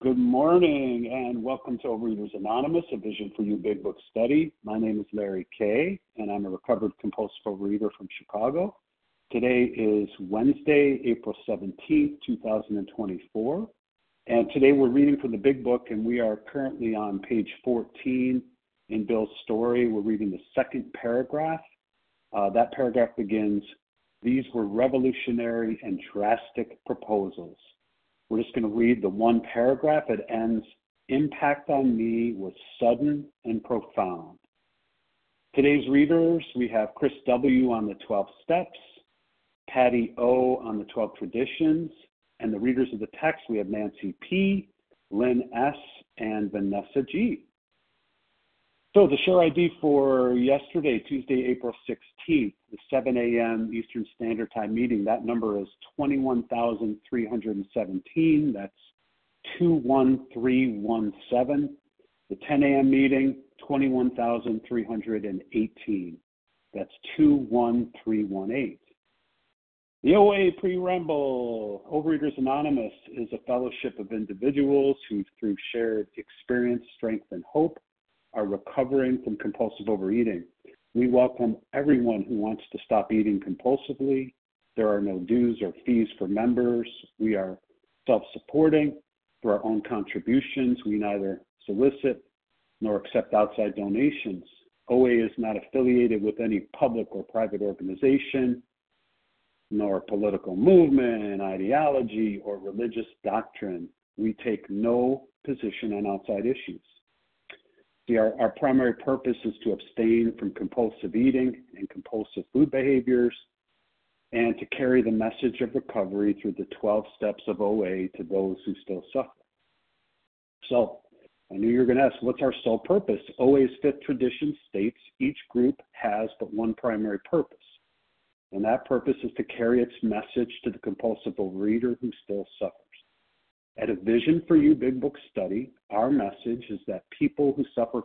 Good morning and welcome to Overeaters Anonymous, a Vision for You Big Book study. My name is Larry Kay and I'm a recovered compulsive overeater from Chicago. Today is Wednesday, April 17th, 2024. And today we're reading from the Big Book and we are currently on page 14 in Bill's story. We're reading the second paragraph. That paragraph begins, "These were revolutionary and drastic proposals." We're just going to read the one paragraph. It ends, "Impact on me was sudden and profound." Today's readers, we have Chris W. on the 12 Steps, Patty O. on the 12 Traditions, and the readers of the text, we have Nancy P., Lynn S., and Vanessa G. So the share ID for yesterday, Tuesday, April 16th, the 7 a.m. Eastern Standard Time meeting, that number is 21,317. That's 21317. The 10 a.m. meeting, 21,318. That's 21318. The OA Preamble, Overeaters Anonymous, is a fellowship of individuals who, through shared experience, strength, and hope, are recovering from compulsive overeating. We welcome everyone who wants to stop eating compulsively. There are no dues or fees for members. We are self-supporting through our own contributions. We neither solicit nor accept outside donations. OA is not affiliated with any public or private organization, nor political movement, ideology, or religious doctrine. We take no position on outside issues. See, our primary purpose is to abstain from compulsive eating and compulsive food behaviors and to carry the message of recovery through the 12 steps of OA to those who still suffer. So, I knew you were going to ask, what's our sole purpose? OA's fifth tradition states each group has but one primary purpose, and that purpose is to carry its message to the compulsive overeater who still suffers. At a Vision for You Big Book study, our message is that people who suffer,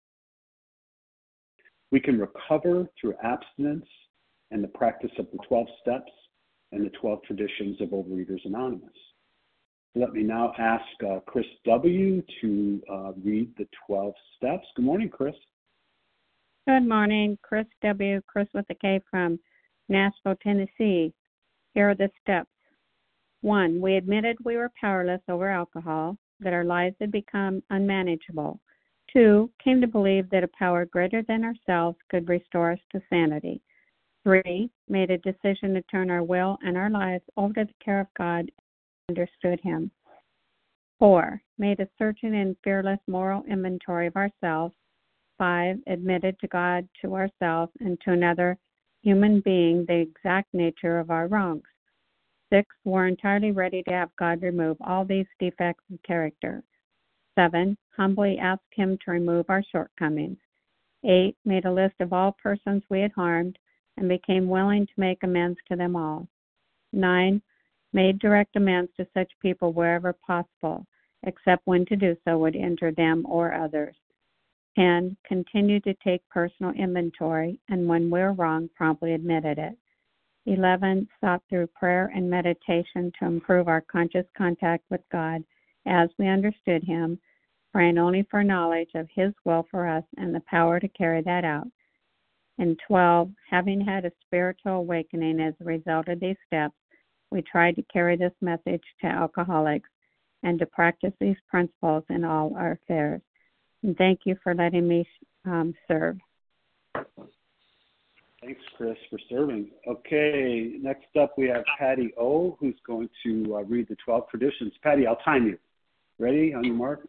we can recover through abstinence and the practice of the 12 steps and the 12 traditions of Overeaters Anonymous. Let me now ask Chris W. to read the 12 steps. Good morning, Chris. Good morning, Chris W., Chris with a K from Nashville, Tennessee. Here are the steps. 1, we admitted we were powerless over alcohol, that our lives had become unmanageable. 2, came to believe that a power greater than ourselves could restore us to sanity. 3, made a decision to turn our will and our lives over to the care of God and understood Him. 4, made a searching and fearless moral inventory of ourselves. 5, admitted to God, to ourselves, and to another human being the exact nature of our wrongs. 6, were entirely ready to have God remove all these defects of character. 7, humbly asked Him to remove our shortcomings. 8, made a list of all persons we had harmed and became willing to make amends to them all. 9, made direct amends to such people wherever possible, except when to do so would injure them or others. 10, continued to take personal inventory and when we were wrong, promptly admitted it. 11, sought through prayer and meditation to improve our conscious contact with God as we understood Him, praying only for knowledge of His will for us and the power to carry that out. And 12, having had a spiritual awakening as a result of these steps, we tried to carry this message to alcoholics and to practice these principles in all our affairs. And thank you for letting me serve. Thanks, Chris, for serving. Okay, next up we have Patty O., who's going to read the 12 traditions. Patty, I'll time you. Ready? On your mark?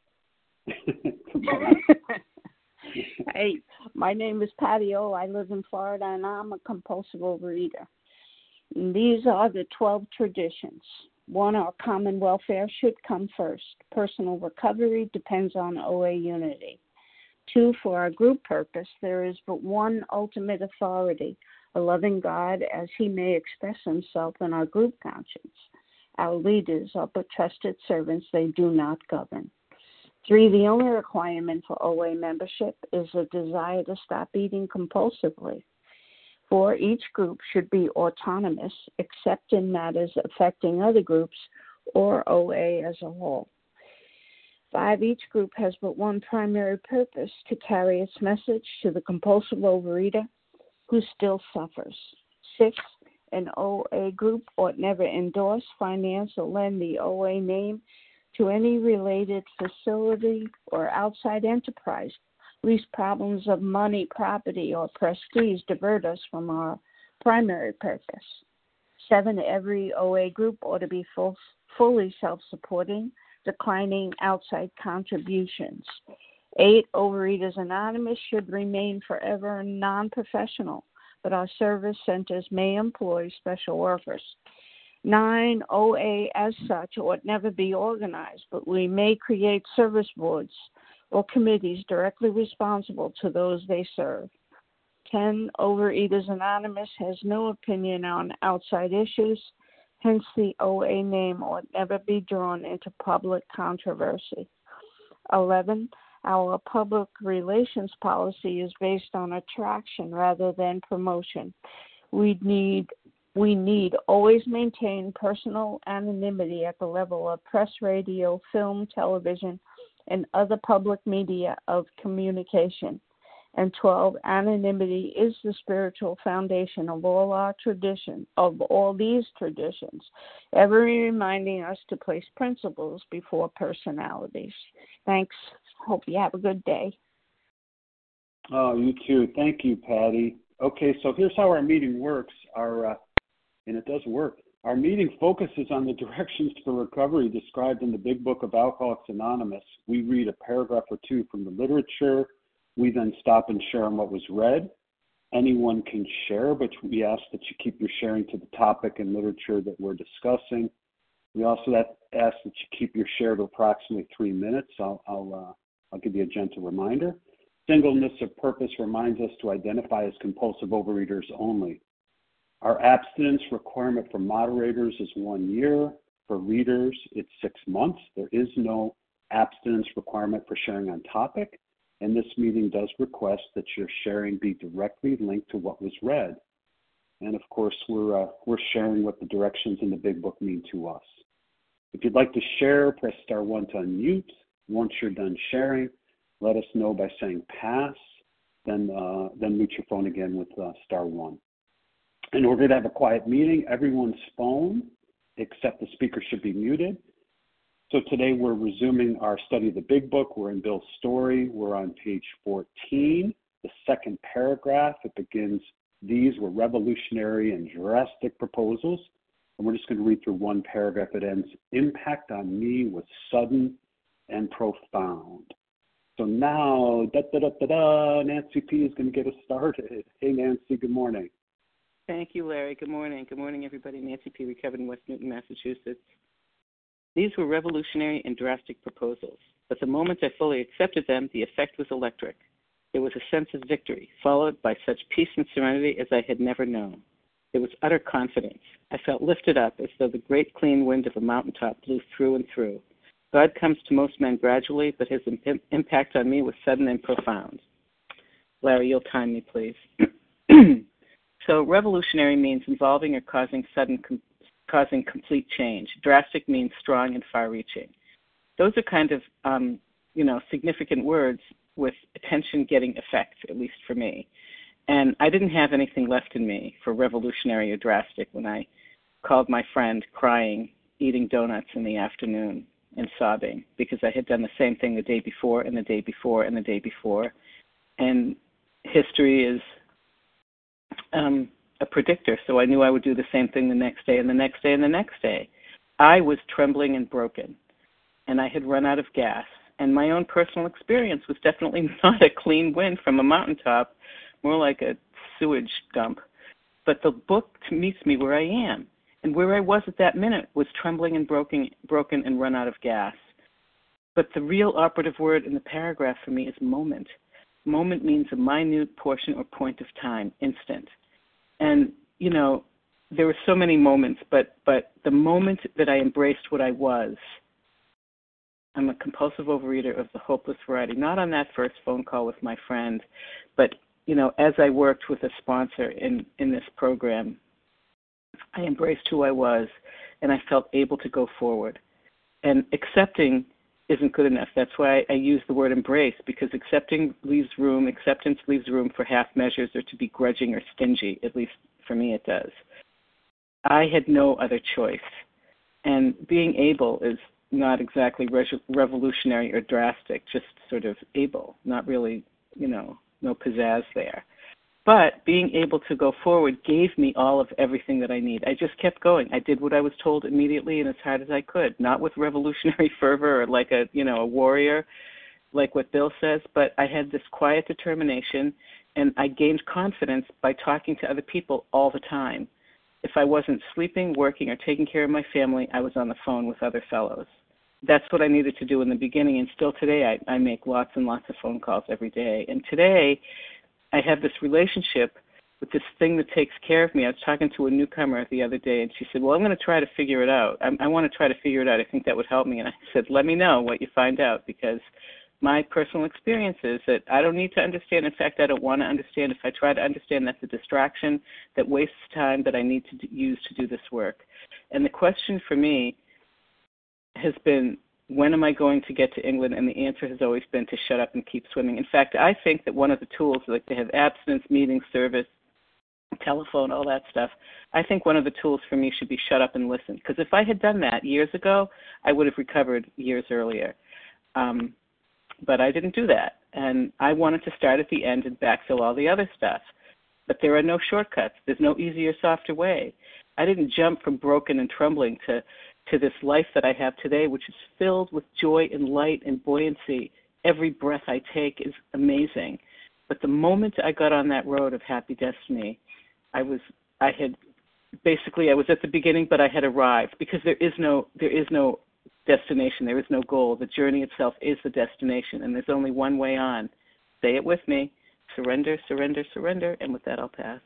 Hey, my name is Patty O. I live in Florida, and I'm a compulsive overeater. And these are the 12 traditions. 1, our common welfare should come first. Personal recovery depends on OA unity. 2, for our group purpose, there is but one ultimate authority, a loving God as He may express Himself in our group conscience. Our leaders are but trusted servants, they do not govern. 3, the only requirement for OA membership is a desire to stop eating compulsively. 4, each group should be autonomous, except in matters affecting other groups or OA as a whole. 5, each group has but one primary purpose: to carry its message to the compulsive overeater who still suffers. 6, an OA group ought never endorse, finance, or lend the OA name to any related facility or outside enterprise, lest problems of money, property, or prestige divert us from our primary purpose. 7, every OA group ought to be fully self-supporting, declining outside contributions. 8, Overeaters Anonymous should remain forever non-professional, but our service centers may employ special workers. 9, OA as such ought never be organized, but we may create service boards or committees directly responsible to those they serve. 10, Overeaters Anonymous has no opinion on outside issues, hence the OA name ought never be drawn into public controversy. 11, our public relations policy is based on attraction rather than promotion. We need always maintain personal anonymity at the level of press, radio, film, television, and other public media of communication. And 12, anonymity is the spiritual foundation of all our traditions, of all these traditions, ever reminding us to place principles before personalities. Thanks. Hope you have a good day. Oh, you too. Thank you, Patty. Okay, so here's how our meeting works. And it does work. Our meeting focuses on the directions for recovery described in the Big Book of Alcoholics Anonymous. We read a paragraph or two from the literature. We then stop and share on what was read. Anyone can share, but we ask that you keep your sharing to the topic and literature that we're discussing. We also ask that you keep your share to approximately 3 minutes. I'll give you a gentle reminder. Singleness of purpose reminds us to identify as compulsive overeaters only. Our abstinence requirement for moderators is 1 year. For readers, it's 6 months. There is no abstinence requirement for sharing on topic, and this meeting does request that your sharing be directly linked to what was read. And of course, we're sharing what the directions in the Big Book mean to us. If you'd like to share, press star 1 to unmute. Once you're done sharing, let us know by saying pass, then mute your phone again with star 1. In order to have a quiet meeting, everyone's phone except the speaker should be muted. So today we're resuming our study of the Big Book. We're in Bill's story. We're on page 14, the second paragraph. It begins, these were revolutionary and drastic proposals. And we're just going to read through one paragraph. It ends, impact on me was sudden and profound. So now, Nancy P. is going to get us started. Hey, Nancy, good morning. Thank you, Larry. Good morning. Good morning, everybody. Nancy P. recovered in West Newton, Massachusetts. These were revolutionary and drastic proposals, but the moment I fully accepted them, the effect was electric. There was a sense of victory, followed by such peace and serenity as I had never known. There was utter confidence. I felt lifted up as though the great clean wind of a mountaintop blew through and through. God comes to most men gradually, but his impact on me was sudden and profound. Larry, you'll time me, please. So revolutionary means involving or causing complete change. Drastic means strong and far-reaching. Those are kind of, significant words with attention getting effect, at least for me. And I didn't have anything left in me for revolutionary or drastic when I called my friend crying, eating donuts in the afternoon and sobbing because I had done the same thing the day before and the day before and the day before. And history is a predictor, so I knew I would do the same thing the next day and the next day and the next day. I was trembling and broken, and I had run out of gas, and my own personal experience was definitely not a clean wind from a mountaintop, more like a sewage dump. But the book meets me where I am, and where I was at that minute was trembling and broken and run out of gas. But the real operative word in the paragraph for me is moment. Moment means a minute portion or point of time, instant. And, there were so many moments, but the moment that I embraced what I was, I'm a compulsive overeater of the hopeless variety, not on that first phone call with my friend, but, as I worked with a sponsor in this program, I embraced who I was, and I felt able to go forward. And accepting isn't good enough. That's why I use the word embrace, because acceptance leaves room for half measures or to be grudging or stingy. At least for me it does. I had no other choice. And being able is not exactly revolutionary or drastic, just sort of able, not really, no pizzazz there. But being able to go forward gave me all of everything that I need. I just kept going. I did what I was told immediately and as hard as I could, not with revolutionary fervor or like a warrior, like what Bill says, but I had this quiet determination, and I gained confidence by talking to other people all the time. If I wasn't sleeping, working, or taking care of my family, I was on the phone with other fellows. That's what I needed to do in the beginning, and still today I make lots and lots of phone calls every day. And today I have this relationship with this thing that takes care of me. I was talking to a newcomer the other day, and she said, well, I'm going to try to figure it out. I want to try to figure it out. I think that would help me. And I said, let me know what you find out, because my personal experience is that I don't need to understand. In fact, I don't want to understand. If I try to understand, that's a distraction that wastes time that I need to use to do this work. And the question for me has been, when am I going to get to England? And the answer has always been to shut up and keep swimming. In fact, I think that one of the tools, like they have abstinence, meeting, service, telephone, all that stuff, I think one of the tools for me should be shut up and listen. Because if I had done that years ago, I would have recovered years earlier. But I didn't do that. And I wanted to start at the end and backfill all the other stuff. But there are no shortcuts. There's no easier, softer way. I didn't jump from broken and trembling to this life that I have today, which is filled with joy and light and buoyancy. Every breath I take is amazing. But the moment I got on that road of happy destiny, I was at the beginning, but I had arrived, because there is no destination, there is no goal. The journey itself is the destination, and there's only one way on. Say it with me: surrender, surrender, surrender. And with that, I'll pass.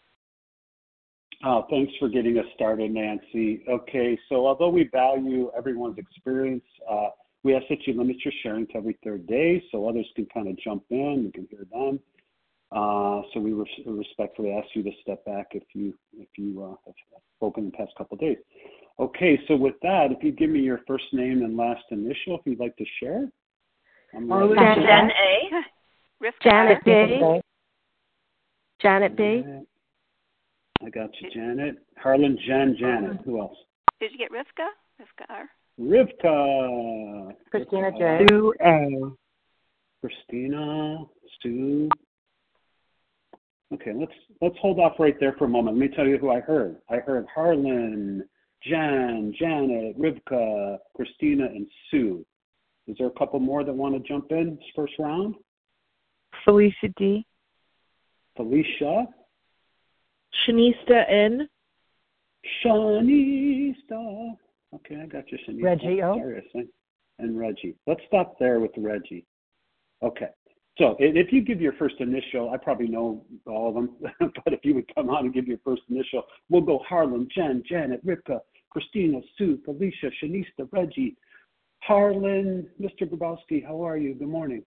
Oh, thanks for getting us started, Nancy. Okay, so although we value everyone's experience, we ask that you limit your sharing to every third day so others can kind of jump in, we can hear them. So we respectfully ask you to step back if you have spoken in the past couple of days. Okay, so with that, if you give me your first name and last initial, if you'd like to share. Jen A. Janet B. Janet B. I got you, Janet. Harlan, Jen, Janet. Who else? Did you get Rivka? Rivka R. Rivka. Christina J. Sue A. Christina, Sue. Okay, let's hold off right there for a moment. Let me tell you who I heard. I heard Harlan, Jen, Janet, Rivka, Christina, and Sue. Is there a couple more that want to jump in this first round? Felicia D. Felicia. Shanista N. Shanista. Okay, I got you, Shanista. Reggie O. Sorry, and Reggie. Let's stop there with Reggie. Okay. So if you give your first initial, I probably know all of them, but if you would come on and give your first initial, we'll go Harlan, Jen, Janet, Rivka, Christina, Sue, Felicia, Shanista, Reggie. Harlan, Mr. Grabowski, how are you? Good morning.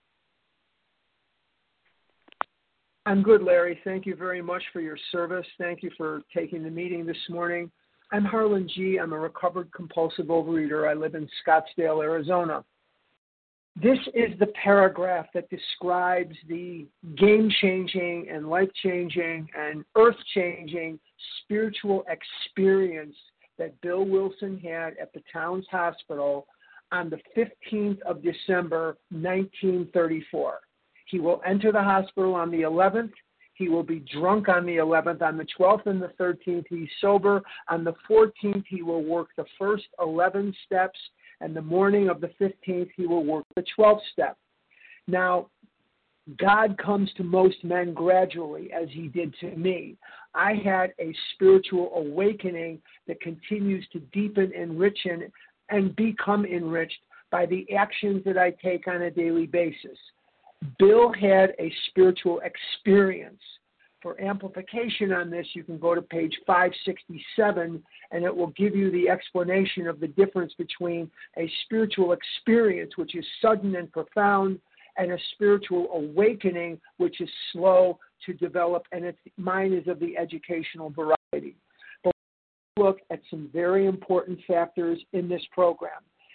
I'm good, Larry. Thank you very much for your service. Thank you for taking the meeting this morning. I'm Harlan G. I'm a recovered compulsive overeater. I live in Scottsdale, Arizona. This is the paragraph that describes the game-changing and life-changing and earth-changing spiritual experience that Bill Wilson had at the Towns Hospital on the 15th of December, 1934. He will enter the hospital on the 11th. He will be drunk on the 11th. On the 12th and the 13th, he's sober. On the 14th, he will work the first 11 steps. And the morning of the 15th, he will work the 12th step. Now, God comes to most men gradually, as he did to me. I had a spiritual awakening that continues to deepen, enrich, and become enriched by the actions that I take on a daily basis. Bill had a spiritual experience. For amplification on this, you can go to page 567, and it will give you the explanation of the difference between a spiritual experience, which is sudden and profound, and a spiritual awakening, which is slow to develop, and mine is of the educational variety. But let's look at some very important factors in this program.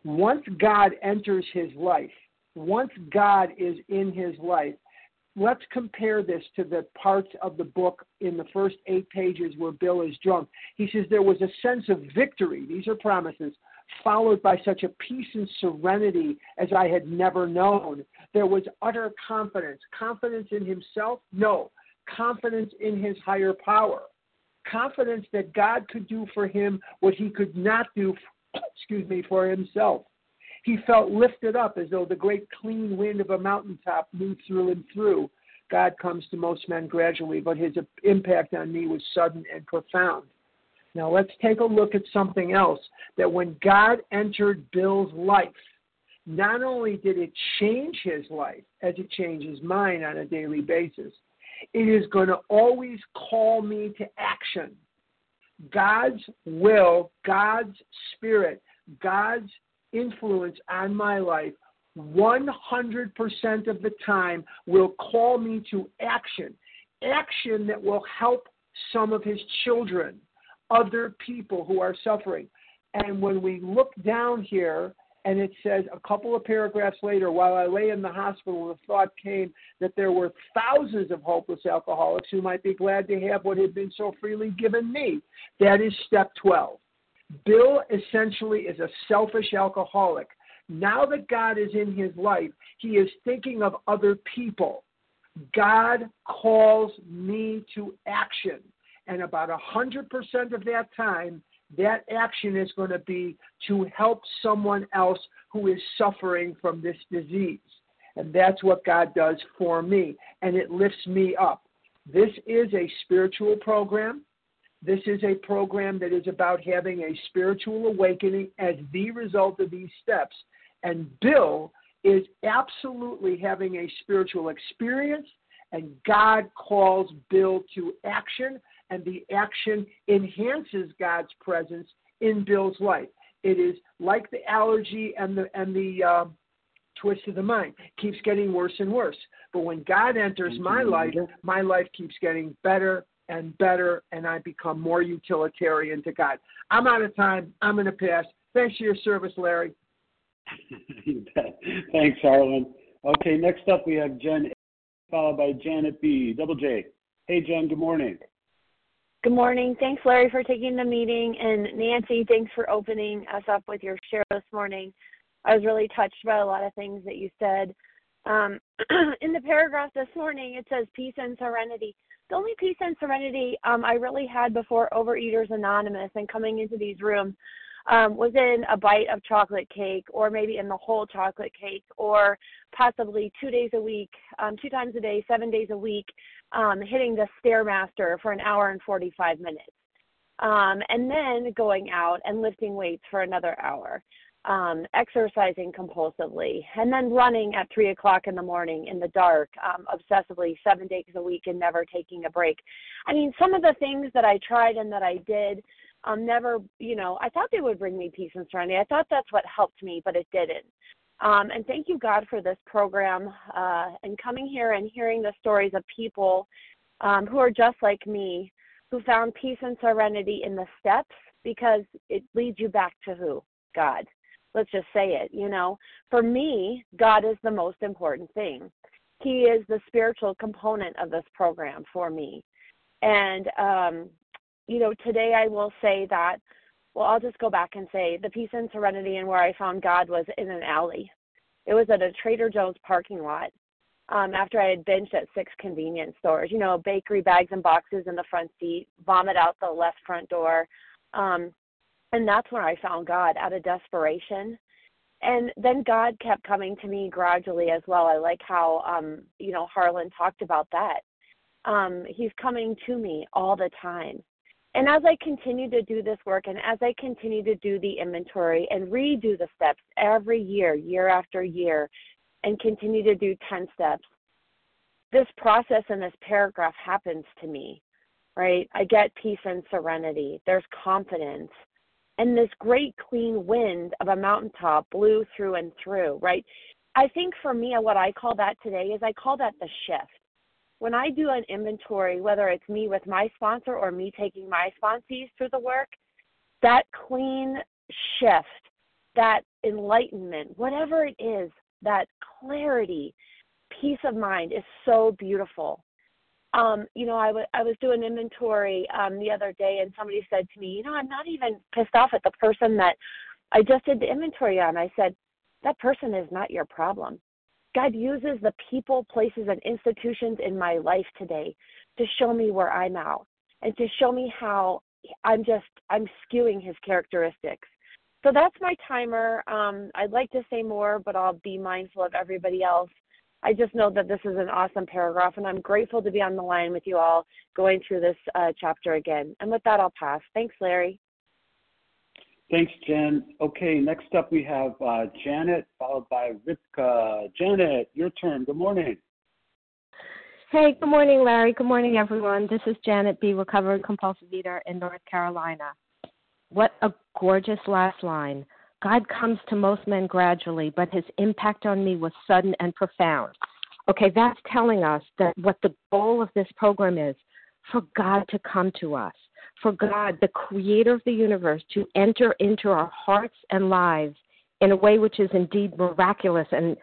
Once God enters his life, once God is in his life, let's compare this to the parts of the book in the first 8 pages where Bill is drunk. He says there was a sense of victory. These are promises, followed by such a peace and serenity as I had never known. There was utter confidence. Confidence in himself? No. Confidence in his higher power. Confidence that God could do for him what he could not do, for himself. He felt lifted up as though the great clean wind of a mountaintop moved through and through. God comes to most men gradually, but his impact on me was sudden and profound. Now let's take a look at something else, that when God entered Bill's life, not only did it change his life as it changes mine on a daily basis, it is going to always call me to action. God's will, God's spirit, God's influence on my life 100% of the time will call me to action. Action that will help some of his children, other people who are suffering. And when we look down here, and it says a couple of paragraphs later, while I lay in the hospital, the thought came that there were thousands of hopeless alcoholics who might be glad to have what had been so freely given me. That is step 12. Bill essentially is a selfish alcoholic. Now that God is in his life, he is thinking of other people. God calls me to action. And about 100% of that time, that action is going to be to help someone else who is suffering from this disease. And that's what God does for me. And it lifts me up. This is a spiritual program. This is a program that is about having a spiritual awakening as the result of these steps. And Bill is absolutely having a spiritual experience, and God calls Bill to action, and the action enhances God's presence in Bill's life. It is like the allergy and the twist of the mind. It keeps getting worse and worse. But when God enters my life keeps getting better and better, and I become more utilitarian to God. I'm out of time. I'm going to pass. Thanks for your service, Larry. You bet. Thanks, Harlan. Okay, next up we have Jen A, followed by Janet B. Double J. Hey, Jen, good morning. Good morning. Thanks, Larry, for taking the meeting. And Nancy, thanks for opening us up with your share this morning. I was really touched by a lot of things that you said. In the paragraph this morning, it says peace and serenity. The only peace and serenity I really had before Overeaters Anonymous and coming into these rooms was in a bite of chocolate cake, or maybe in the whole chocolate cake, or possibly 2 days a week, 2 times a day, 7 days a week, hitting the Stairmaster for an hour and 45 minutes. And then going out and lifting weights for another hour, exercising compulsively, and then running at 3 o'clock in the morning in the dark, obsessively 7 days a week and never taking a break. I mean, some of the things that I tried and that I did never, I thought they would bring me peace and serenity. I thought that's what helped me, but it didn't. And thank you, God, for this program and coming here and hearing the stories of people who are just like me, who found peace and serenity in the steps, because it leads you back to who? God. Let's just say it, For me, God is the most important thing. He is the spiritual component of this program for me. And, today I will say that, I'll just go back and say the peace and serenity and where I found God was in an alley. It was at a Trader Joe's parking lot after I had binged at 6 convenience stores, bakery bags and boxes in the front seat, vomit out the left front door. And that's where I found God, out of desperation. And then God kept coming to me gradually as well. I like how, Harlan talked about that. He's coming to me all the time. And as I continue to do this work, and as I continue to do the inventory and redo the steps every year, year after year, and continue to do 10 steps, this process in this paragraph happens to me, right? I get peace and serenity. There's confidence. And this great clean wind of a mountaintop blew through and through, right? I think for me, what I call that today is I call that the shift. When I do an inventory, whether it's me with my sponsor or me taking my sponsees through the work, that clean shift that enlightenment, whatever it is, that clarity, peace of mind is so beautiful. I was doing inventory the other day, and somebody said to me, I'm not even pissed off at the person that I just did the inventory on. I said, that person is not your problem. God uses the people, places, and institutions in my life today to show me where I'm out and to show me how I'm skewing his characteristics. So that's my timer. I'd like to say more, but I'll be mindful of everybody else. I just know that this is an awesome paragraph, and I'm grateful to be on the line with you all going through this chapter again. And with that, I'll pass. Thanks, Larry. Thanks, Jen. Okay, next up we have Janet, followed by Rivka. Janet, your turn. Good morning. Hey, good morning, Larry. Good morning, everyone. This is Janet B., recovered compulsive eater in North Carolina. What a gorgeous last line. God comes to most men gradually, but his impact on me was sudden and profound. Okay, that's telling us that what the goal of this program is, for God to come to us, for God, the creator of the universe, to enter into our hearts and lives in a way which is indeed miraculous and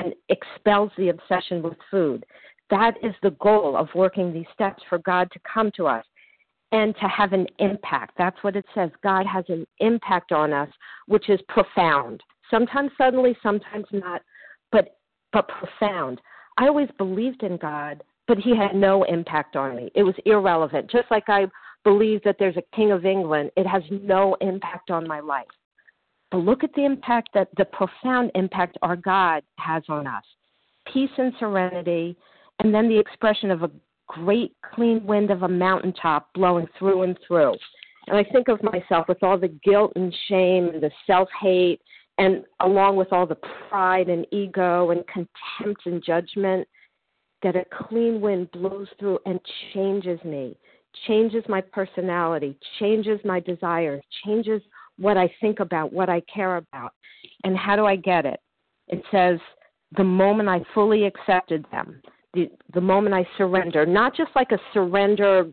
expels the obsession with food. That is the goal of working these steps, for God to come to us and to have an impact. That's what it says. God has an impact on us, which is profound. Sometimes suddenly, sometimes not, but profound. I always believed in God, but he had no impact on me. It was irrelevant. Just like I believe that there's a king of England, it has no impact on my life. But look at the impact, that the profound impact our God has on us. Peace and serenity, and then the expression of a great clean wind of a mountaintop blowing through and through. And I think of myself with all the guilt and shame and the self-hate, and along with all the pride and ego and contempt and judgment, that a clean wind blows through and changes me, changes my personality, changes my desires, changes what I think about, what I care about. And how do I get it? It says, the moment I fully accepted them, the moment I surrender, not just like a surrender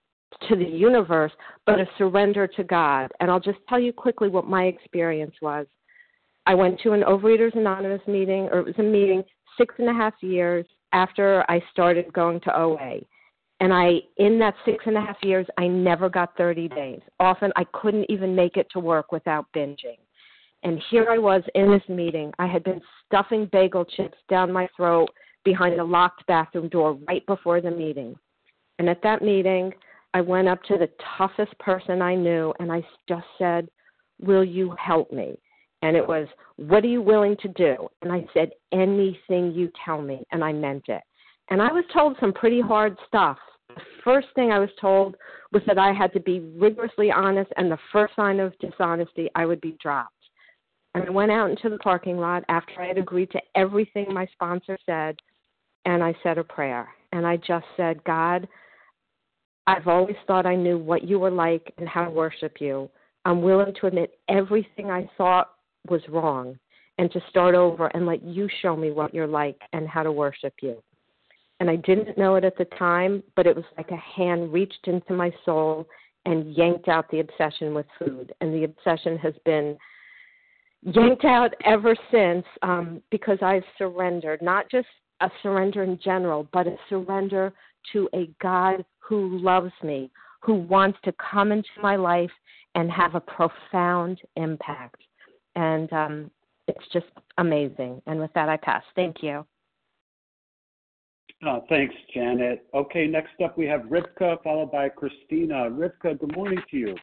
to the universe, but a surrender to God. And I'll just tell you quickly what my experience was. I went to an Overeaters Anonymous meeting, or it was a meeting 6.5 years after I started going to OA. And in that 6.5 years, I never got 30 days. Often I couldn't even make it to work without binging. And here I was in this meeting. I had been stuffing bagel chips down my throat behind a locked bathroom door right before the meeting. And at that meeting, I went up to the toughest person I knew, and I just said, will you help me? And it was, what are you willing to do? And I said, anything you tell me, and I meant it. And I was told some pretty hard stuff. The first thing I was told was that I had to be rigorously honest, and the first sign of dishonesty, I would be dropped. And I went out into the parking lot after I had agreed to everything my sponsor said, and I said a prayer. And I just said, God, I've always thought I knew what you were like and how to worship you. I'm willing to admit everything I thought was wrong and to start over and let you show me what you're like and how to worship you. And I didn't know it at the time, but it was like a hand reached into my soul and yanked out the obsession with food. And the obsession has been yanked out ever since, because I've surrendered, not just a surrender in general, but a surrender to a God who loves me, who wants to come into my life and have a profound impact. And it's just amazing. And with that, I pass. Thank you. Thanks, Janet. Okay, next up we have Rivka, followed by Christina. Rivka, good morning to you.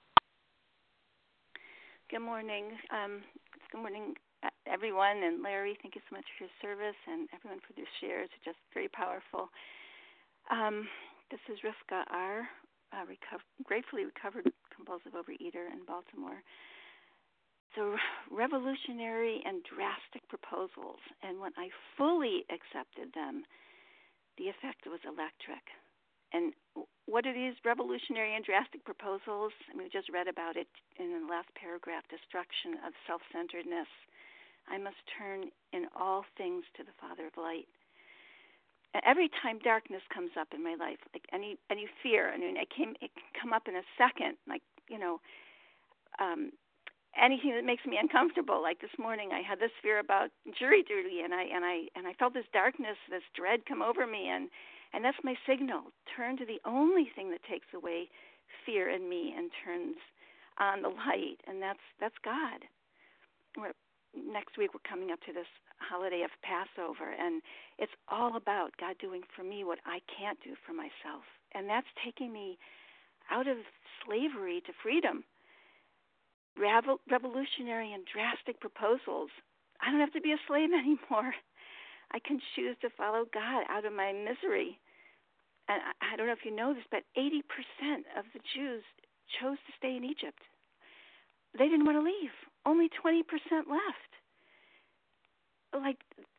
Good morning. Good morning, everyone. And Larry, thank you so much for your service, and everyone for their shares. It's just very powerful. This is Rivka R., gratefully recovered compulsive overeater in Baltimore. So revolutionary and drastic proposals. And when I fully accepted them, the effect was electric. And what are these revolutionary and drastic proposals? I mean, we just read about it in the last paragraph, destruction of self-centeredness. I must turn in all things to the Father of Light. Every time darkness comes up in my life, like any fear, I mean, it can come up in a second, like, anything that makes me uncomfortable. Like this morning, I had this fear about jury duty, and I felt this darkness, this dread come over me, and that's my signal. Turn to the only thing that takes away fear in me and turns on the light, and that's God. Next week we're coming up to this holiday of Passover, and it's all about God doing for me what I can't do for myself, and that's taking me out of slavery to freedom. Revolutionary and drastic proposals. I don't have to be a slave anymore. I can choose to follow God out of my misery. And I don't know if you know this, but 80% of the Jews chose to stay in Egypt. They didn't want to leave. Only 20% left. Like,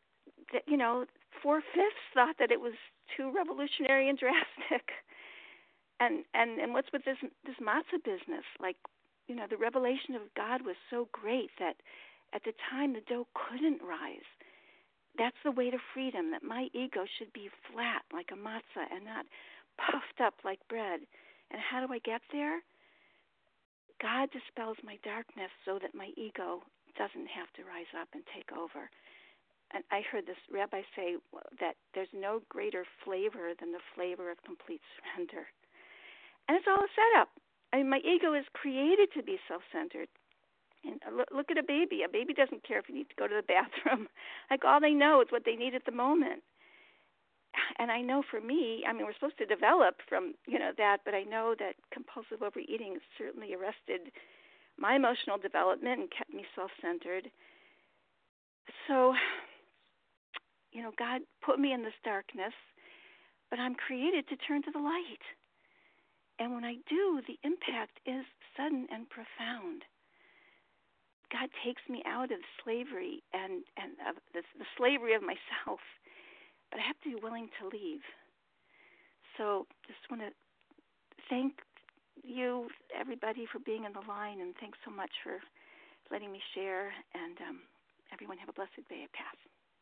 4/5 thought that it was too revolutionary and drastic. And what's with this matzah business? Like, the revelation of God was so great that at the time the dough couldn't rise. That's the way to freedom, that my ego should be flat like a matzah and not puffed up like bread. And how do I get there? God dispels my darkness so that my ego doesn't have to rise up and take over. And I heard this rabbi say that there's no greater flavor than the flavor of complete surrender. And it's all a setup. I mean, my ego is created to be self-centered. And look at a baby. A baby doesn't care if you need to go to the bathroom. Like, all they know is what they need at the moment. And I know for me, I mean, we're supposed to develop from, that, but I know that compulsive overeating certainly arrested my emotional development and kept me self-centered. So, God put me in this darkness, but I'm created to turn to the light. And when I do, the impact is sudden and profound. God takes me out of slavery and of the slavery of myself, but I have to be willing to leave. So just want to thank you, everybody, for being on the line, and thanks so much for letting me share. And everyone have a blessed day. I pass.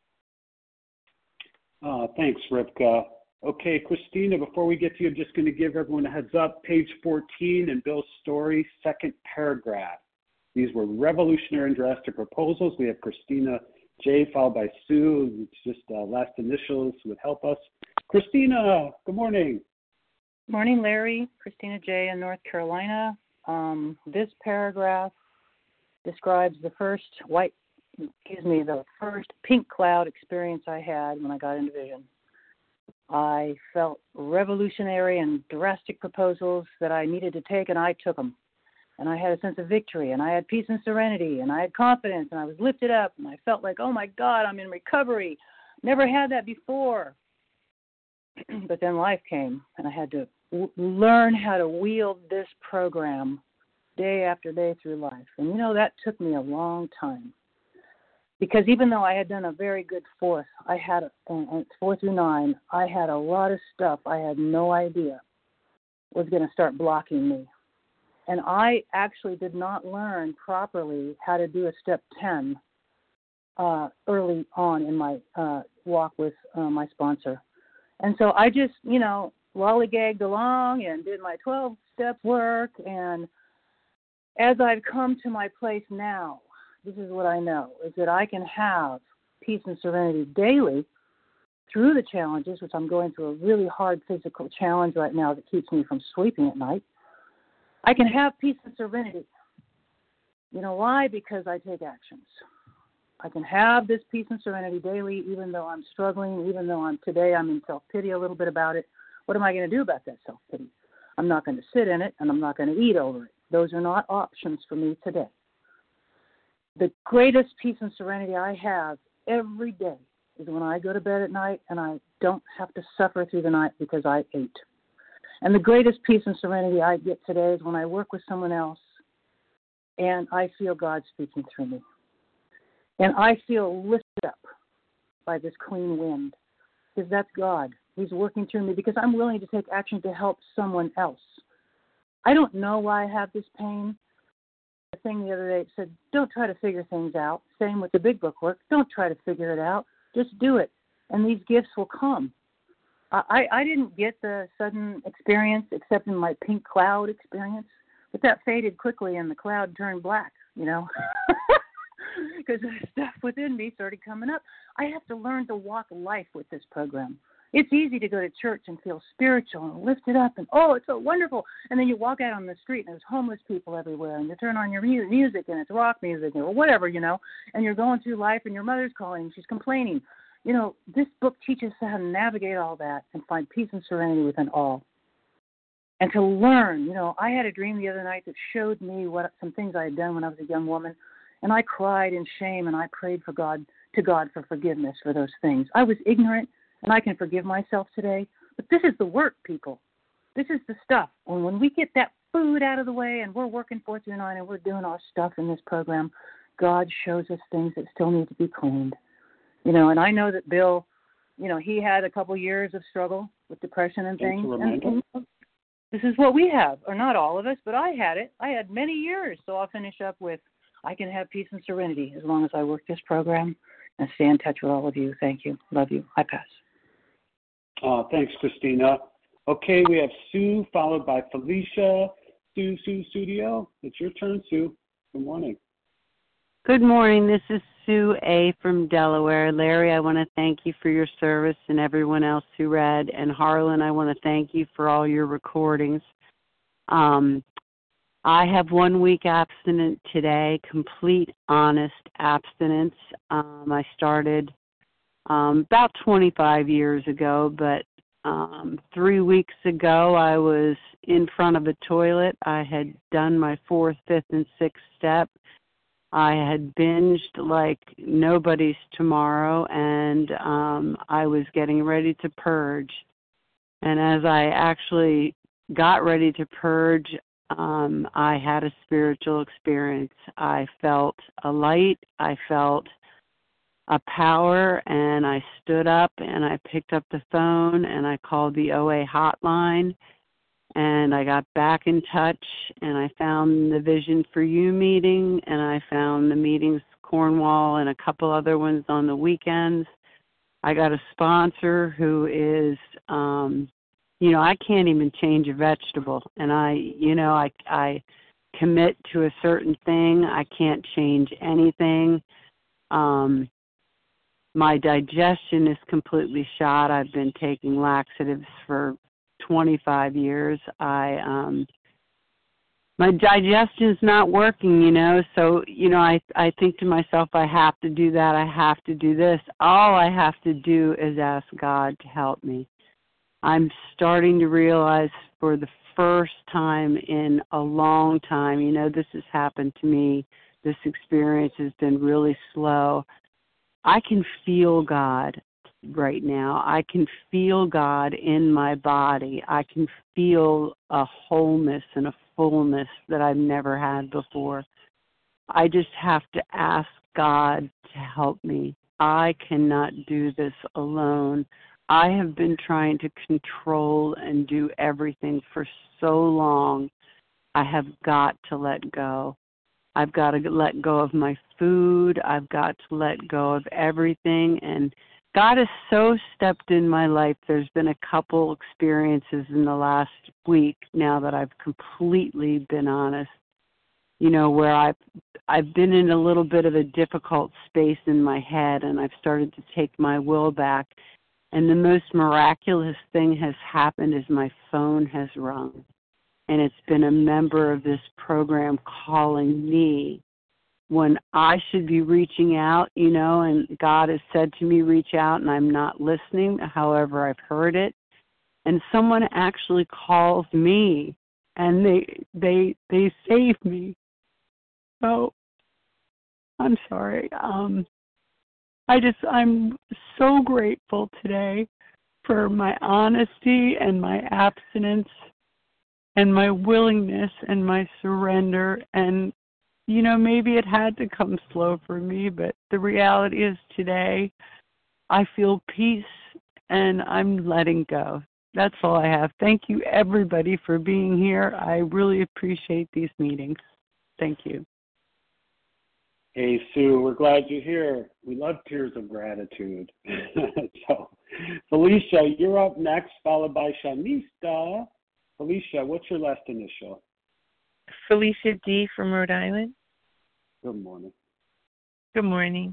Thanks, Rivka. Okay, Christina, before we get to you, I'm just going to give everyone a heads up. Page 14 in Bill's story, second paragraph. These were revolutionary and drastic proposals. We have Christina J, followed by Sue. It's just last initials would help us. Christina, good morning. Good morning, Larry. Christina J in North Carolina. This paragraph describes the first pink cloud experience I had when I got into Vision. I felt revolutionary and drastic proposals that I needed to take, and I took them. And I had a sense of victory, and I had peace and serenity, and I had confidence, and I was lifted up, and I felt like, oh, my God, I'm in recovery. Never had that before. But then life came, and I had to learn how to wield this program day after day through life. And, that took me a long time. Because even though I had done a very good 4 through 9, I had a lot of stuff I had no idea was going to start blocking me. And I actually did not learn properly how to do a step 10 early on in my walk with my sponsor. And so I just, lollygagged along and did my 12-step work. And as I've come to my place now, this is what I know, is that I can have peace and serenity daily through the challenges, which I'm going through a really hard physical challenge right now that keeps me from sleeping at night. I can have peace and serenity. You know why? Because I take actions. I can have this peace and serenity daily, even though I'm struggling, even though today I'm in self-pity a little bit about it. What am I going to do about that self-pity? I'm not going to sit in it, and I'm not going to eat over it. Those are not options for me today. The greatest peace and serenity I have every day is when I go to bed at night and I don't have to suffer through the night because I ate. And the greatest peace and serenity I get today is when I work with someone else and I feel God speaking through me. And I feel lifted up by this clean wind because that's God. He's working through me because I'm willing to take action to help someone else. I don't know why I have this pain. The thing the other day said, don't try to figure things out. Same with the big book work. Don't try to figure it out. Just do it. And these gifts will come. I didn't get the sudden experience except in my pink cloud experience, but that faded quickly and the cloud turned black. you know, because the stuff within me started coming up. I have to learn to walk life with this program. It's easy to go to church and feel spiritual and lifted up and, oh, it's so wonderful. And then you walk out on the street and there's homeless people everywhere, and you turn on your music and it's rock music or whatever, you know, and you're going through life and your mother's calling, she's complaining. You know, this book teaches us how to navigate all that and find peace and serenity within all. And to learn, you know, I had a dream the other night that showed me some things I had done when I was a young woman, and I cried in shame and I prayed to God for forgiveness for those things. I was ignorant, and I can forgive myself today. But this is the work, people. This is the stuff. And when we get that food out of the way and we're working 4 through 9 and we're doing our stuff in this program, God shows us things that still need to be cleaned. You know, and I know that Bill, you know, he had a couple years of struggle with depression and things. And this is what we have, or not all of us, but I had it. I had many years. So I'll finish up with, I can have peace and serenity as long as I work this program and stay in touch with all of you. Thank you. Love you. I pass. Thanks, Christina. Okay, we have Sue followed by Felicia. Sue Studio. It's your turn, Sue. Good morning. Good morning. This is Sue A. from Delaware. Larry, I want to thank you for your service and everyone else who read. And Harlan, I want to thank you for all your recordings. I have 1 week abstinent today, complete honest abstinence. I started about 25 years ago, but 3 weeks ago I was in front of a toilet. I had done my 4th, 5th, and 6th step. I had binged like nobody's tomorrow, and I was getting ready to purge. And as I actually got ready to purge, I had a spiritual experience. I felt a light. I felt a power, and I stood up and I picked up the phone and I called the OA hotline, and I got back in touch, and I found the Vision for You meeting, and I found the meetings Cornwall and a couple other ones on the weekends. I got a sponsor who is, you know, I can't even change a vegetable, and I commit to a certain thing. I can't change anything. My digestion is completely shot. I've been taking laxatives for 25 years. My digestion's not working, you know, so, you know, I think to myself, I have to do that, I have to do this. All I have to do is ask God to help me. I'm starting to realize for the first time in a long time, you know, this has happened to me. This experience has been really slow. I can feel God right now. I can feel God in my body. I can feel a wholeness and a fullness that I've never had before. I just have to ask God to help me. I cannot do this alone. I have been trying to control and do everything for so long. I have got to let go. I've got to let go of my food. I've got to let go of everything. And God has so stepped in my life. There's been a couple experiences in the last week now that I've completely been honest, you know, where I've been in a little bit of a difficult space in my head, and I've started to take my will back. And the most miraculous thing has happened is my phone has rung. And it's been a member of this program calling me when I should be reaching out, you know, and God has said to me, reach out, and I'm not listening. However, I've heard it. And someone actually calls me, and they save me. So I'm sorry. I'm so grateful today for my honesty and my abstinence and my willingness and my surrender. And, you know, maybe it had to come slow for me, but the reality is today I feel peace and I'm letting go. That's all I have. Thank you, everybody, for being here. I really appreciate these meetings. Thank you. Hey, Sue, we're glad you're here. We love tears of gratitude. So, Felicia, you're up next, followed by Shanista. Felicia, what's your last initial? Felicia D. from Rhode Island. Felicia D. from Rhode Island. Felicia, what's your last initial? Felicia D. from Rhode Island. Felicia, what's your last initial? Felicia D. from Rhode Island. Felicia, what's your last initial? Good morning. Good morning.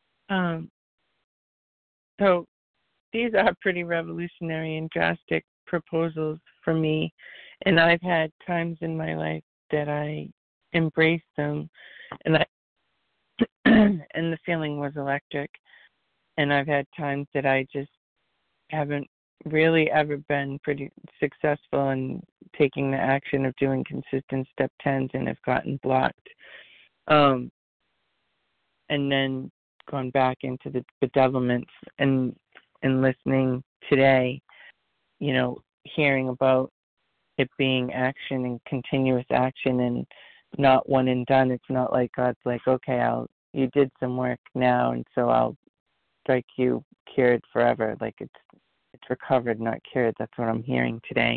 So these are pretty revolutionary and drastic proposals for me, and I've had times in my life that I embraced them, and and the feeling was electric. And I've had times that I just haven't really ever been pretty successful in taking the action of doing consistent step 10s and have gotten blocked. And then gone back into the bedevilments and listening today, hearing about it being action and continuous action and not one and done. It's not like God's like, okay, you did some work now, and so I'll strike you cured forever. Like it's recovered, not cured. That's what I'm hearing today.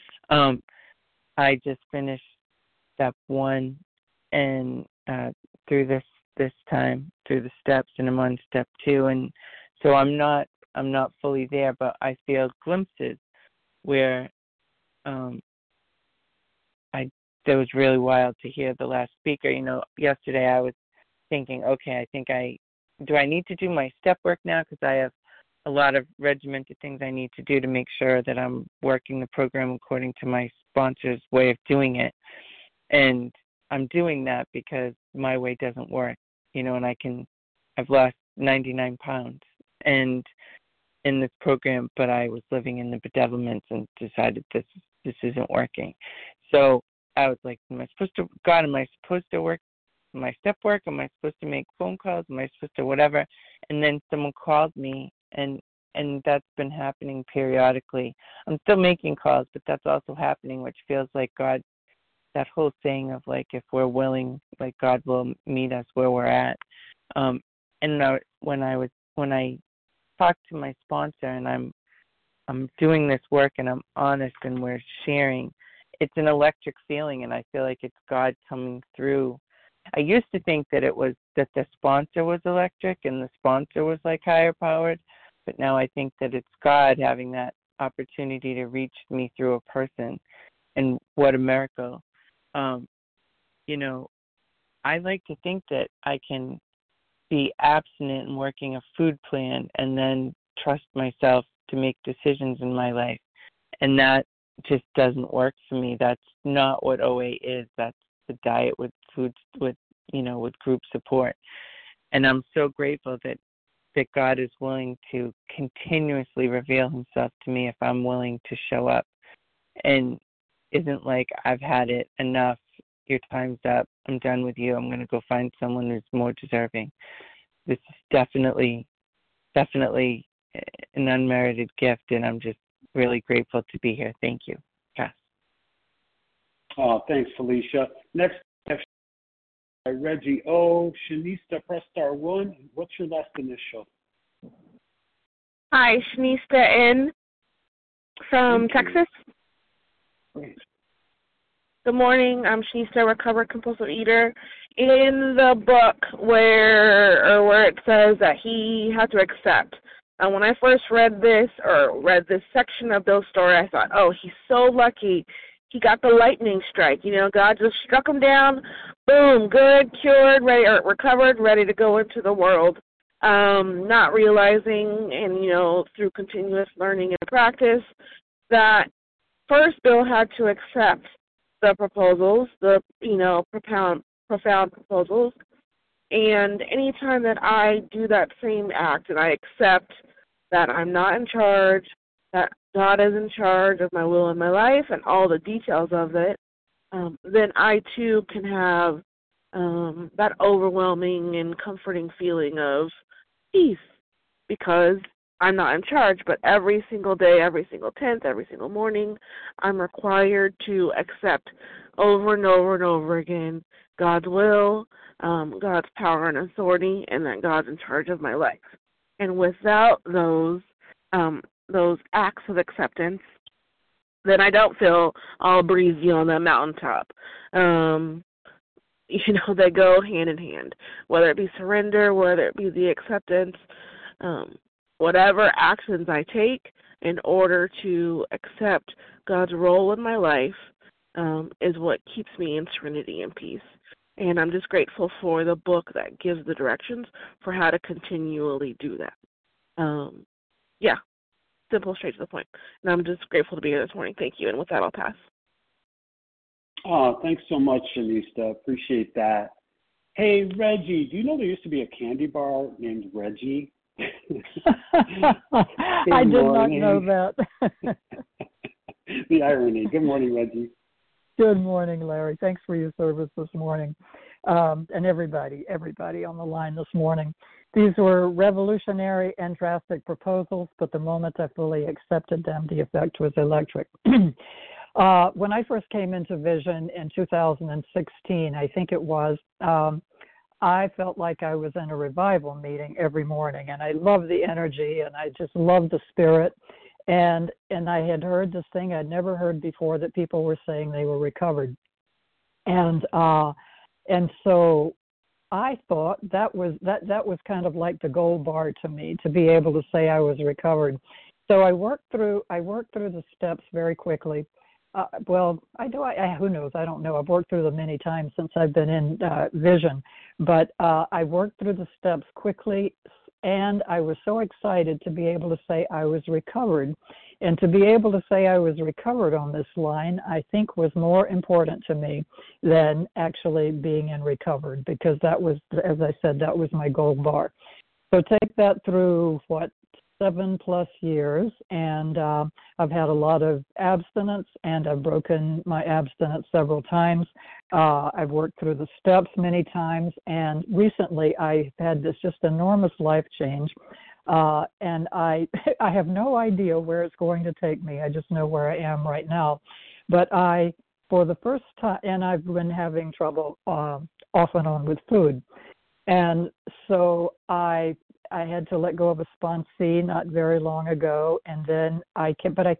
I just finished step 1 and through this time through the steps, and I'm on step 2, and so I'm not fully there, but I feel glimpses where that was really wild to hear the last speaker. Yesterday I was thinking, okay, do I need to do my step work now, because I have a lot of regimented things I need to do to make sure that I'm working the program according to my sponsor's way of doing it. And I'm doing that because my way doesn't work, and I've lost 99 pounds and in this program, but I was living in the bedevilments and decided this isn't working. So I was like, am I supposed to work my step work? Am I supposed to make phone calls? Am I supposed to whatever? And then someone called me, and that's been happening periodically. I'm still making calls, but that's also happening, which feels like God, that whole saying of like, if we're willing, like God will meet us where we're at. And when I talked to my sponsor and I'm doing this work and I'm honest and we're sharing, it's an electric feeling, and I feel like it's God coming through. I used to think that it was that the sponsor was electric and the sponsor was like higher powered, but now I think that it's God having that opportunity to reach me through a person, and what a miracle. I like to think that I can be abstinent and working a food plan and then trust myself to make decisions in my life, and that just doesn't work for me. That's not what OA is. That's the diet with food, with group support. And I'm so grateful that God is willing to continuously reveal himself to me if I'm willing to show up, and isn't like, I've had it enough, your time's up, I'm done with you, I'm going to go find someone who's more deserving. This is definitely an unmerited gift, and I'm just really grateful to be here. Thank you. Cass. Oh, thanks, Felicia. Next, Reggie O. Shanista, press star 1. What's your last initial? Hi, Shanista N. from Texas. Great. Good morning. I'm Shanista, recovered compulsive eater. In the book where it says that he had to accept, when I first read this section of Bill's story, I thought, oh, he's so lucky. He got the lightning strike. God just struck him down. Boom, good, cured, ready, or recovered, ready to go into the world. Not realizing, and through continuous learning and practice, that first Bill had to accept the proposals, the profound proposals. And anytime that I do that same act and I accept that I'm not in charge, that God is in charge of my will and my life and all the details of it, then I too can have that overwhelming and comforting feeling of peace, because I'm not in charge. But every single day, every single tenth, every single morning, I'm required to accept over and over and over again God's will, God's power and authority, and that God's in charge of my life. And without those acts of acceptance, then I don't feel all breezy on the mountaintop. They go hand in hand, whether it be surrender, whether it be the acceptance, whatever actions I take in order to accept God's role in my life is what keeps me in serenity and peace. And I'm just grateful for the book that gives the directions for how to continually do that. Yeah, simple, straight to the point. And I'm just grateful to be here this morning. Thank you. And with that, I'll pass. Oh, thanks so much, Shanista. Appreciate that. Hey, Reggie, do you know there used to be a candy bar named Reggie? I did not know that. The irony. Good morning, Reggie. Good morning, Larry. Thanks for your service this morning. And everybody on the line this morning. These were revolutionary and drastic proposals, but the moment I fully accepted them, the effect was electric. When I first came into Vision in 2016, I think it was, I felt like I was in a revival meeting every morning, and I loved the energy, and I just loved the spirit. And I had heard this thing I'd never heard before, that people were saying they were recovered. And so I thought that was kind of like the gold bar to me, to be able to say I was recovered. So I worked through the steps very quickly. Who knows? I don't know. I've worked through them many times since I've been in Vision, but I worked through the steps quickly, and I was so excited to be able to say I was recovered. And to be able to say I was recovered on this line, I think was more important to me than actually being in recovered, because that was, as I said, that was my gold bar. So take that through, 7+ years, and I've had a lot of abstinence, and I've broken my abstinence several times. I've worked through the steps many times, and recently I had this just enormous life change, and I have no idea where it's going to take me. I just know where I am right now. But for the first time, and I've been having trouble off and on with food, and so I had to let go of a sponsee not very long ago, and then I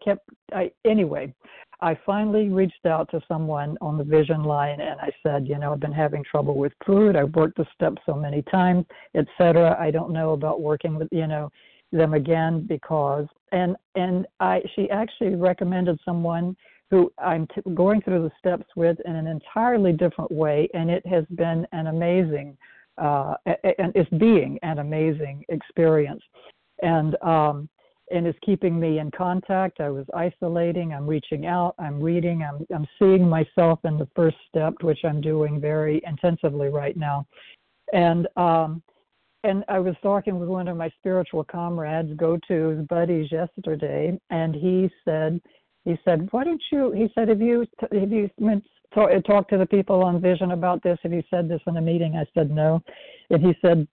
finally reached out to someone on the Vision line, and I said, I've been having trouble with food. I've worked the steps so many times, etc. I don't know about working with, them again, because, she actually recommended someone who I'm going through the steps with in an entirely different way, and it has been an amazing and it's being an amazing experience, and it's keeping me in contact. I was isolating. I'm reaching out. I'm reading. I'm seeing myself in the first step, which I'm doing very intensively right now, and I was talking with one of my spiritual comrades, go-to's buddies, yesterday, and he said, why don't you? He said, have you talk to the people on Vision about this? Have you said this in a meeting? I said no, and he said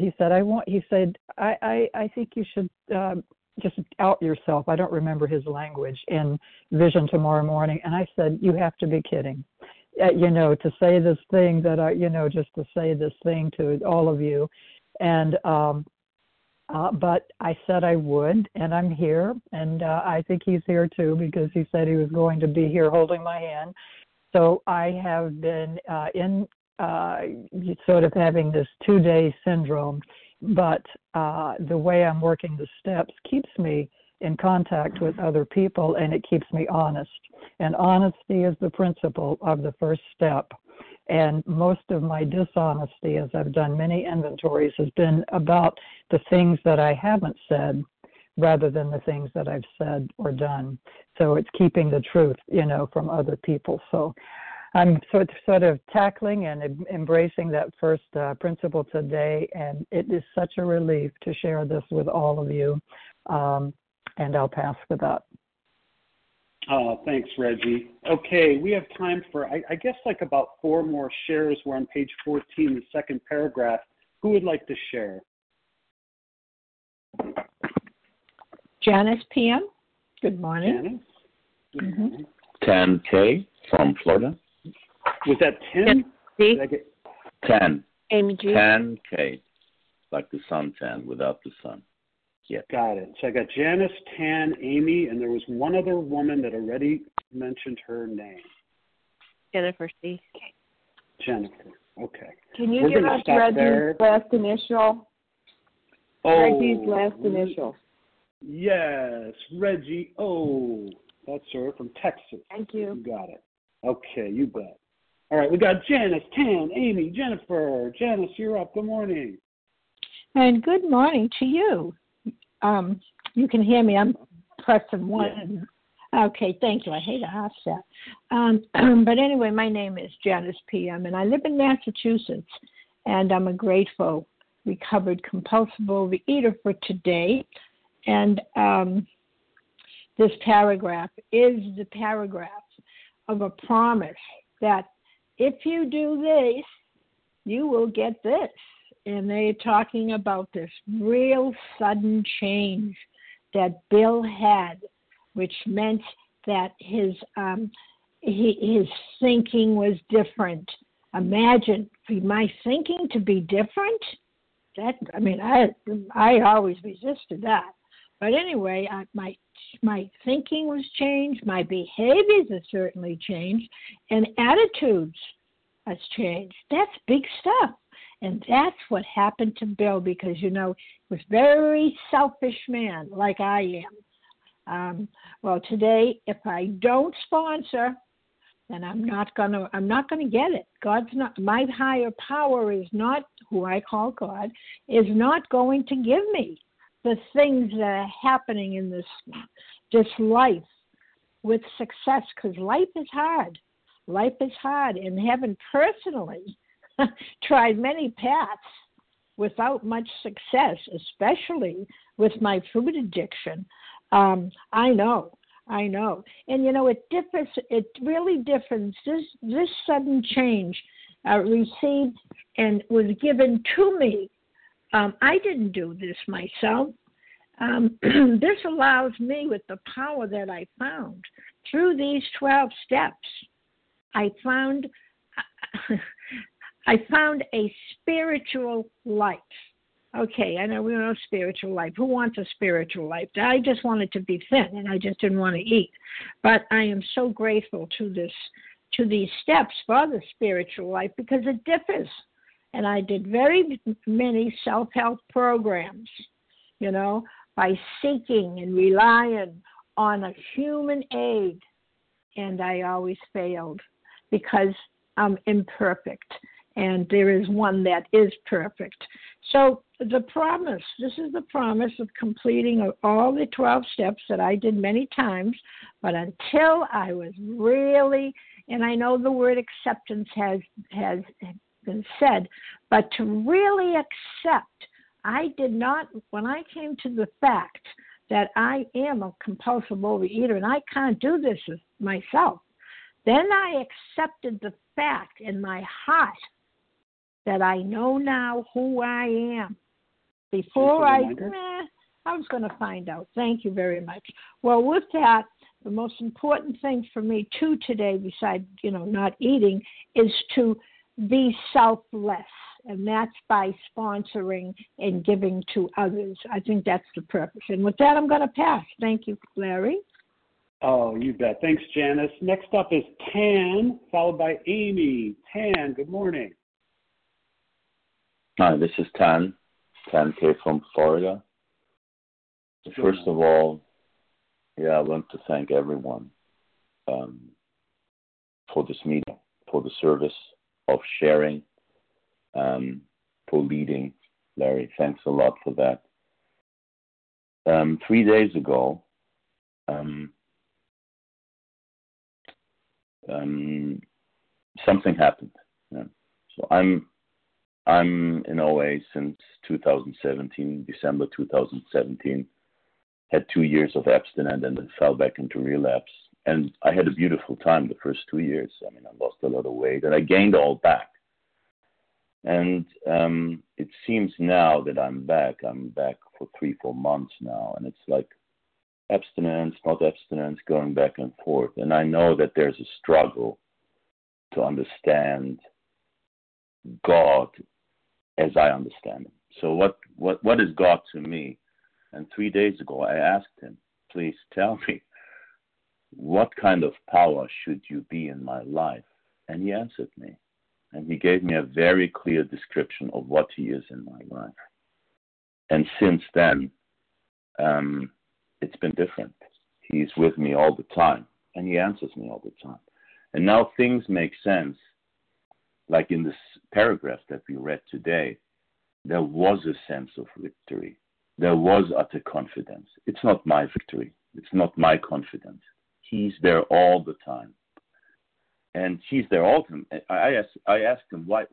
I think you should just out yourself. I don't remember his language in Vision tomorrow morning, and I said, you have to be kidding, to say this thing that just to say this thing to all of you, and but I said I would, and I'm here, and I think he's here too, because he said he was going to be here holding my hand. So I have been in sort of having this 2-day syndrome, but the way I'm working the steps keeps me in contact with other people, and it keeps me honest. And honesty is the principle of the first step. And most of my dishonesty, as I've done many inventories, has been about the things that I haven't said rather than the things that I've said or done. So it's keeping the truth, from other people. So I'm sort of tackling and embracing that first principle today, and it is such a relief to share this with all of you. And I'll pass for that. Thanks, Reggie. Okay, we have time for, I guess, like about 4 more shares. We're on page 14, the second paragraph. Who would like to share? Janice PM. Good morning. Janice? Good morning. Tan K from Florida. Was that Tim? Tan. Amy G. Tan K, like the suntan without the sun. Yeah. Got it. So I got Janice, Tan, Amy, and there was one other woman that already mentioned her name. Jennifer C. Jennifer. Okay. Can you give us Reggie's last initial? Oh, Reggie's last initial. Yes, Reggie. Oh, that's her from Texas. Thank you. You got it. Okay, you bet. All right, we got Janice, Tan, Amy, Jennifer. Janice, you're up. Good morning. And good morning to you. You can hear me. I'm pressing one. Yeah. Okay, thank you. I hate a half set. But anyway, my name is Janice P.M., and I live in Massachusetts, and I'm a grateful, recovered, compulsive overeater for today. And this paragraph is the paragraph of a promise that if you do this, you will get this. And they're talking about this real sudden change that Bill had, which meant that his thinking was different. Imagine for my thinking to be different. I always resisted that. But anyway, my thinking was changed, my behaviors have certainly changed, and attitudes has changed. That's big stuff. And that's what happened to Bill because, he was a very selfish man like I am. Well, today, if I don't sponsor, then I'm not gonna get it. God's not, my higher power is not, who I call God, is not going to give me the things that are happening in this life with success, because life is hard. Life is hard, and having personally tried many paths without much success, especially with my food addiction. I know. And, it differs. It really differs. This sudden change received and was given to me. I didn't do this myself. This allows me, with the power that I found through these 12 steps, I found a spiritual life. Okay, I know we know spiritual life. Who wants a spiritual life? I just wanted to be thin, and I just didn't want to eat. But I am so grateful to these steps for the spiritual life because it differs. And I did very many self-help programs, by seeking and relying on a human aid. And I always failed because I'm imperfect. And there is one that is perfect. So this is the promise of completing all the 12 steps that I did many times, but until I was really, and I know the word acceptance has been said, but to really accept, I did not, when I came to the fact that I am a compulsive overeater and I can't do this myself, then I accepted the fact in my heart that I know now who I am. Before I was going to find out. Thank you very much. Well, with that, the most important thing for me, too, today, besides, not eating, is to be selfless. And that's by sponsoring and giving to others. I think that's the purpose. And with that, I'm going to pass. Thank you, Larry. Oh, you bet. Thanks, Janice. Next up is Tan, followed by Amy. Tan, good morning. Hi, this is Tan K from Florida. First of all, I want to thank everyone for this meeting, for the service of sharing, for leading. Larry, thanks a lot for that. 3 days ago, something happened. So I'm in OA since 2017, December 2017. Had 2 years of abstinence and then fell back into relapse. And I had a beautiful time the first 2 years. I lost a lot of weight and I gained all back. And it seems now that I'm back for 3-4 months now. And it's like abstinence, not abstinence, going back and forth. And I know that there's a struggle to understand God as I understand him. So what is God to me? And 3 days ago, I asked him, please tell me, what kind of power should you be in my life? And he answered me. And he gave me a very clear description of what he is in my life. And since then, it's been different. He's with me all the time. And he answers me all the time. And now things make sense like in this paragraph that we read today, there was a sense of victory. There was utter confidence. It's not my victory. It's not my confidence. He's there all the time. And he's there all the time. I asked him, why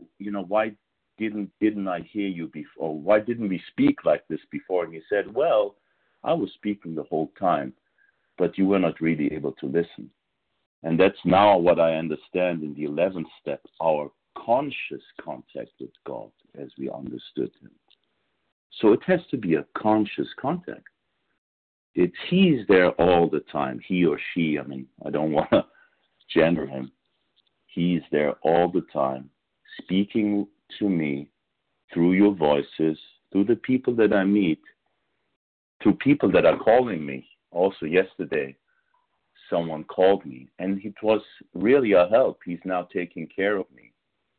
didn't I hear you before? Why didn't we speak like this before? And he said, well, I was speaking the whole time, but you were not really able to listen. And that's now what I understand in the 11th step, our conscious contact with God as we understood him. So it has to be a conscious contact. He's there all the time, he or she. I mean, I don't want to gender him. He's there all the time, speaking to me through your voices, through the people that I meet, through people that are calling me. Also yesterday, someone called me, and it was really a help. He's now taking care of me.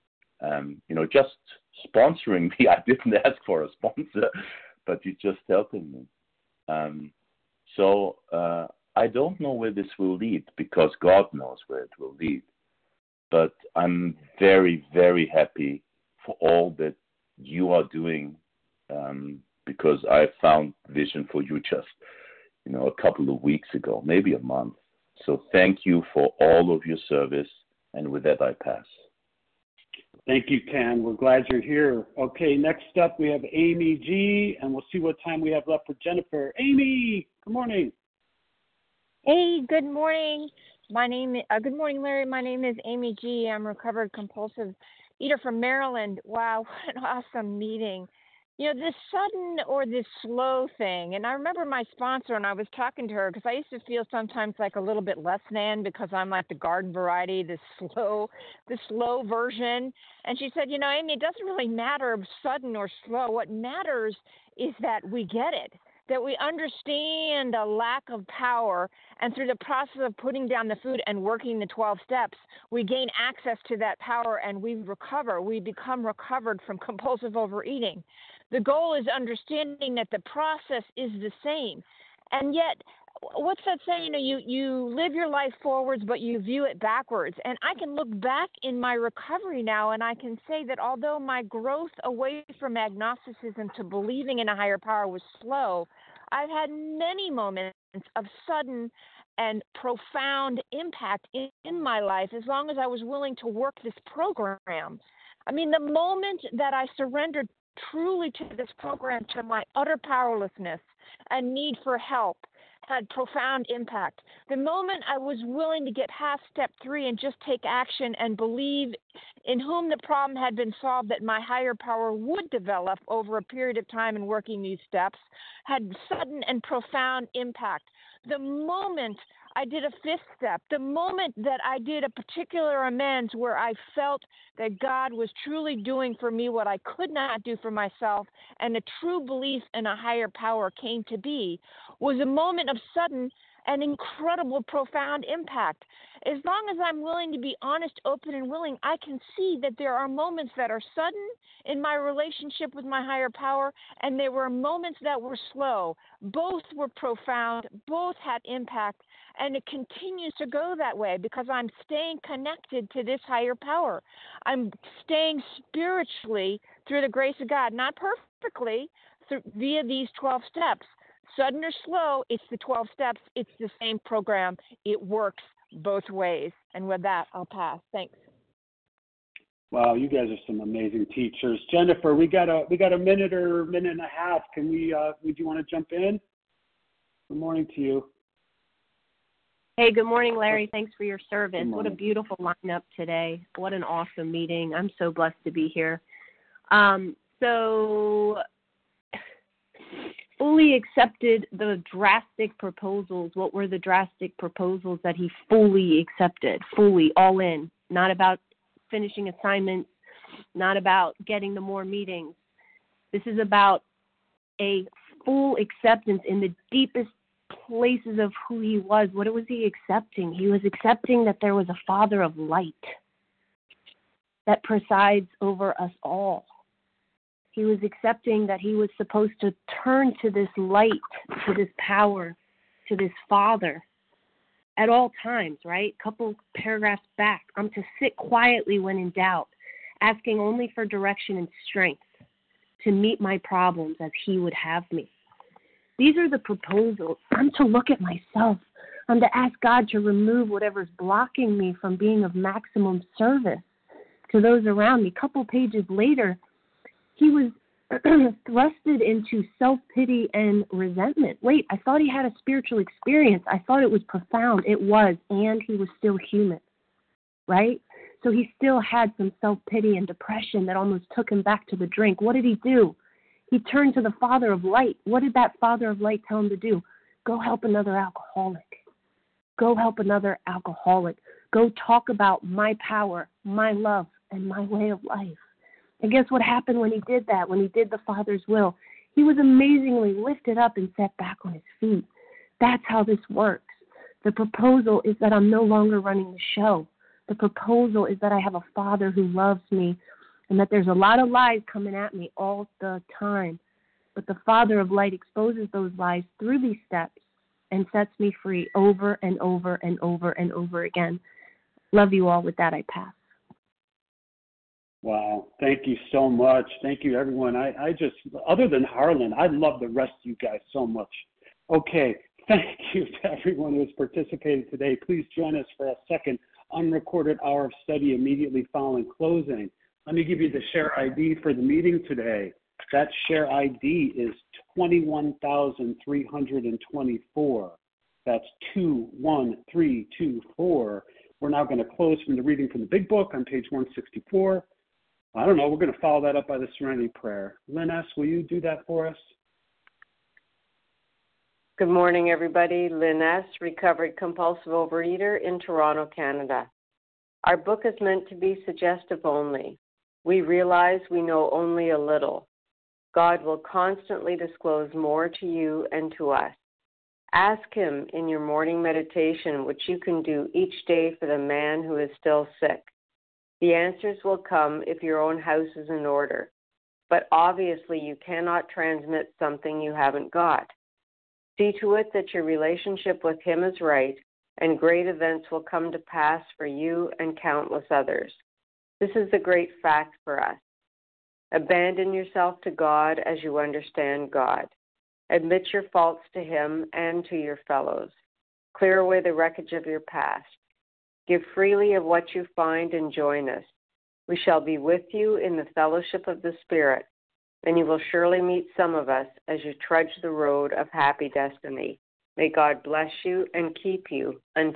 Just sponsoring me. I didn't ask for a sponsor, but he's just helping me. So I don't know where this will lead, because God knows where it will lead. But I'm very, very happy for all that you are doing, because I found vision for you just, a couple of weeks ago, maybe a month. So thank you for all of your service. And with that, I pass. Thank you, Ken. We're glad you're here. Okay, next up we have Amy G, and we'll see what time we have left for Jennifer. Amy, good morning. Hey, good morning. Good morning, Larry. My name is Amy G. I'm a recovered compulsive eater from Maryland. Wow, what an awesome meeting. This sudden or this slow thing, and I remember my sponsor, and I was talking to her because I used to feel sometimes like a little bit less than, because I'm like the garden variety, the slow version. And she said, Amy, it doesn't really matter sudden or slow. What matters is that we get it, that we understand a lack of power, and through the process of putting down the food and working the 12 steps, we gain access to that power and we recover. We become recovered from compulsive overeating. The goal is understanding that the process is the same. And yet, what's that saying? You live your life forwards, but you view it backwards. And I can look back in my recovery now, and I can say that although my growth away from agnosticism to believing in a higher power was slow, I've had many moments of sudden and profound impact in my life as long as I was willing to work this program. I mean, the moment that I surrendered truly to this program, to my utter powerlessness and need for help, had profound impact. The moment I was willing to get past step 3 and just take action and believe in whom the problem had been solved, that my higher power would develop over a period of time in working these steps, had sudden and profound impact. The moment I did a 5th step, the moment that I did a particular amends where I felt that God was truly doing for me what I could not do for myself, and a true belief in a higher power came to be, was a moment of sudden and incredible, profound impact. As long as I'm willing to be honest, open, and willing, I can see that there are moments that are sudden in my relationship with my higher power, and there were moments that were slow. Both were profound, both had impact, and it continues to go that way because I'm staying connected to this higher power. I'm staying spiritually through the grace of God, not perfectly, via these 12 steps. Sudden or slow, it's the 12 steps. It's the same program. It works both ways. And with that, I'll pass. Thanks. Wow, you guys are some amazing teachers. Jennifer, we got a minute or minute and a half. Can we? Would you want to jump in? Good morning to you. Hey, good morning, Larry. Thanks for your service. What a beautiful lineup today. What an awesome meeting. I'm so blessed to be here. Fully accepted the drastic proposals. What were the drastic proposals that he fully accepted? Fully, all in. Not about finishing assignments, not about getting the more meetings. This is about a full acceptance in the deepest places of who he was. What was he accepting? He was accepting that there was a Father of light that presides over us all. He was accepting that he was supposed to turn to this light, to this power, to this Father at all times, right? Couple paragraphs back. I'm to sit quietly when in doubt asking only for direction and strength to meet my problems as He would have me. These are the proposals. I'm to look at myself. I'm to ask God to remove whatever's blocking me from being of maximum service to those around me. A couple pages later, he was thrusted into self-pity and resentment. Wait, I thought he had a spiritual experience. I thought it was profound. It was, and he was still human, right? So he still had some self-pity and depression that almost took him back to the drink. What did he do? He turned to the Father of Light. What did that Father of Light tell him to do? Go help another alcoholic. Go help another alcoholic. Go talk about my power, my love, and my way of life. And guess what happened when he did that, when he did the Father's will? He was amazingly lifted up and set back on his feet. That's how this works. The proposal is that I'm no longer running the show. The proposal is that I have a Father who loves me and that there's a lot of lies coming at me all the time. But the Father of Light exposes those lies through these steps and sets me free over and over and over and over again. Love you all. With that, I pass. Wow. Thank you so much. Thank you, everyone. I just, other than Harlan, I love the rest of you guys so much. Okay. Thank you to everyone who has participated today. Please join us for a second unrecorded hour of study immediately following closing. Let me give you the share ID for the meeting today. That share ID is 21,324. That's 21324. We're now going to close from the reading from the Big Book on page 164. I don't know, we're going to follow that up by the Serenity Prayer. Lynn S., will you do that for us? Good morning, everybody. Lynn S., recovered compulsive overeater in Toronto, Canada. Our book is meant to be suggestive only. We realize we know only a little. God will constantly disclose more to you and to us. Ask Him in your morning meditation, which you can do each day for the man who is still sick. The answers will come if your own house is in order. But obviously you cannot transmit something you haven't got. See to it that your relationship with Him is right, and great events will come to pass for you and countless others. This is the great fact for us. Abandon yourself to God as you understand God. Admit your faults to Him and to your fellows. Clear away the wreckage of your past. Give freely of what you find and join us. We shall be with you in the fellowship of the Spirit, and you will surely meet some of us as you trudge the road of happy destiny. May God bless you and keep you until